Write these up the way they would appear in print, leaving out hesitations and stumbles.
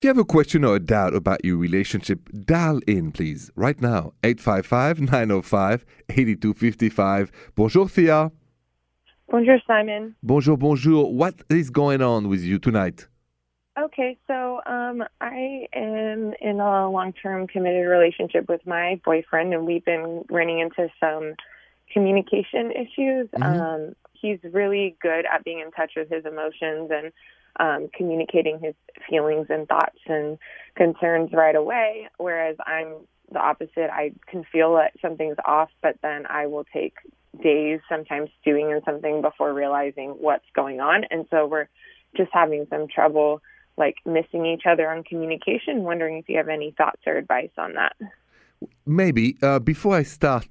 you have a question or a doubt about your relationship, dial in, please, right now. 855-905-8255. Bonjour, Thea. Bonjour, Simon. Bonjour, bonjour. What is going on with you tonight? Okay, so I am in a long-term committed relationship with my boyfriend, and we've been running into some communication issues. He's really good at being in touch with his emotions and communicating his feelings and thoughts and concerns right away, whereas I'm the opposite. I can feel that something's off, but then I will take days, sometimes stewing in something before realizing what's going on. And so we're just having some trouble, like missing each other on communication. Wondering if you have any thoughts or advice on that. Maybe. Before I start,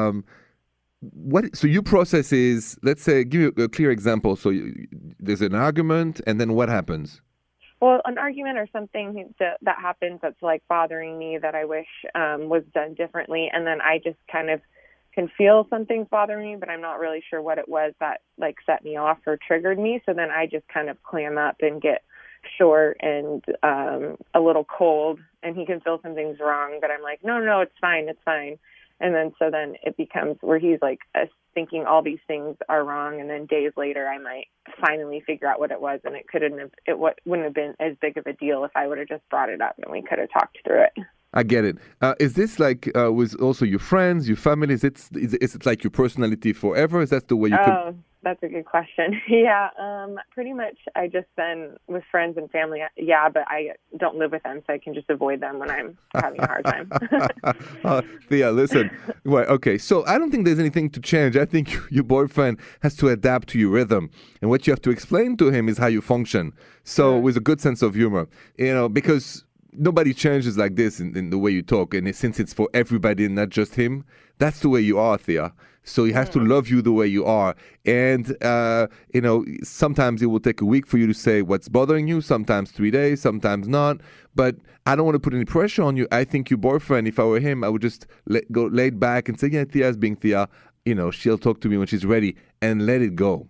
so your process is, let's say, give you a clear example. So there's an argument, and then what happens? Well, an argument or something that happens that's like bothering me that I wish was done differently, and then I just kind of can feel something's bothering me, but I'm not really sure what it was that like set me off or triggered me. So then I just kind of clam up and get short and a little cold, and he can feel something's wrong, but I'm like, no, it's fine. And then so then it becomes where he's like thinking all these things are wrong, and then days later I might finally figure out what it was, and it wouldn't have been as big of a deal if I would have just brought it up and we could have talked through it. I get it. Is this like with also your friends, your family? Is it like your personality forever? Is that the way you could... That's a good question. Yeah, pretty much I just been with friends and family. Yeah, but I don't live with them, so I can just avoid them when I'm having a hard time. Thea, listen. Well, okay, so I don't think there's anything to change. I think your boyfriend has to adapt to your rhythm. And what you have to explain to him is how you function. So with a good sense of humor, because nobody changes like this in the way you talk. And since it's for everybody and not just him, that's the way you are, Thea. So he has to love you the way you are. And, sometimes it will take a week for you to say what's bothering you, sometimes 3 days, sometimes not. But I don't want to put any pressure on you. I think your boyfriend, if I were him, I would just go laid back and say, yeah, Thea's being Thea. She'll talk to me when she's ready, and let it go.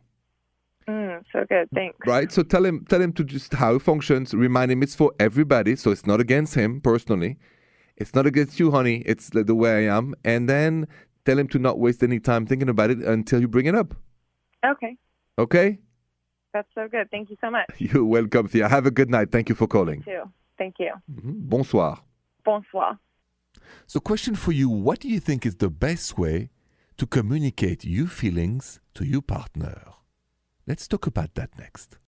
So good, thanks. Right? So tell him to just how it functions. Remind him it's for everybody, so it's not against him personally. It's not against you, honey. It's the way I am. And then tell him to not waste any time thinking about it until you bring it up. Okay. Okay? That's so good. Thank you so much. You're welcome, Thea. Have a good night. Thank you for calling. You too. Thank you. Bonsoir. Bonsoir. So question for you, what do you think is the best way to communicate your feelings to your partner? Let's talk about that next.